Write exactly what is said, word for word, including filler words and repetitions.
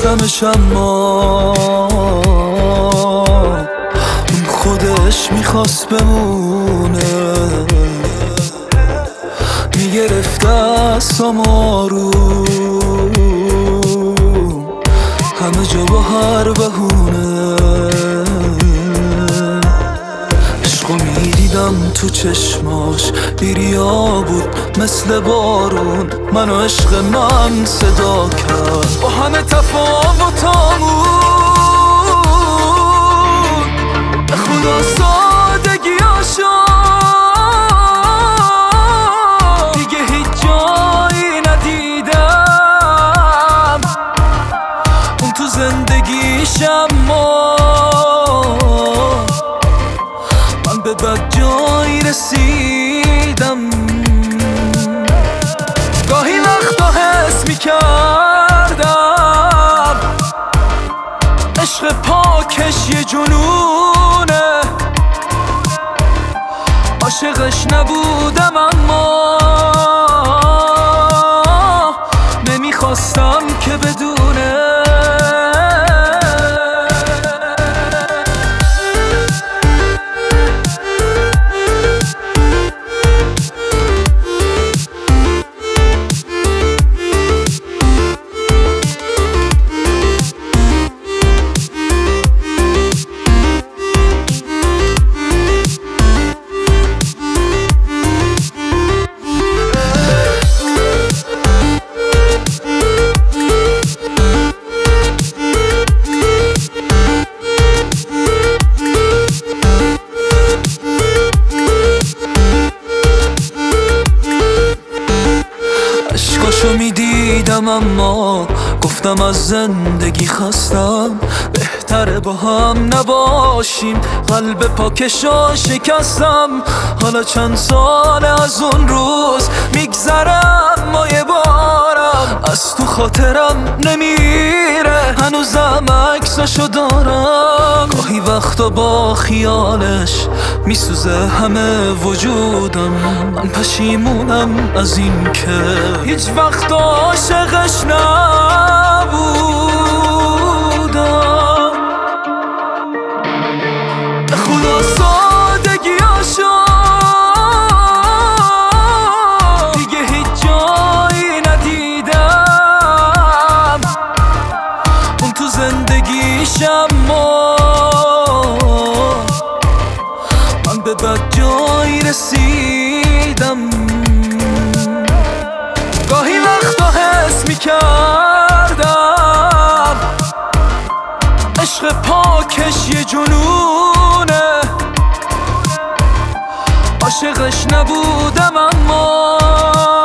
میخواستمش اما اون خودش میخواست بمونه، میگرفت دستم آروم همه جا با هر بهونه. عشقو میدیدم تو چشماش بیریا بود مثل بارون، منو عشق من صدا کرد با همه تفاوتامون. به خدا سادگیاشو دیگه هیچ جایی ندیدم، اون تو زندگیشم ما من به بد جایی رسیدم. گاهی وقتا حس میکردم عشق پاکش یه جنونه، عاشقش نبودم اما نمیخواستم که بدونه. عشقاشو میدیدم اما گفتم از زندگی خستم، بهتره با هم نباشیم، قلب پاکشو شکستم. حالا چند سال از اون روز میگذرم، مایه بارم از تو خاطرم نمیره، هنوزم عکسشو دارم. گاهی وقتا با خیالش میسوزه همه وجودم، من پشیمونم از این که هیچ وقت عاشقش نبودم. به خدا سادگیاشو دیگه هیچ جایی ندیدم، اون تو زندگیشم ما من به بد جایی رسیدم. گاهی وقتا حس میکردم عشق پاکش یه جنونه، عاشقش نبودم اما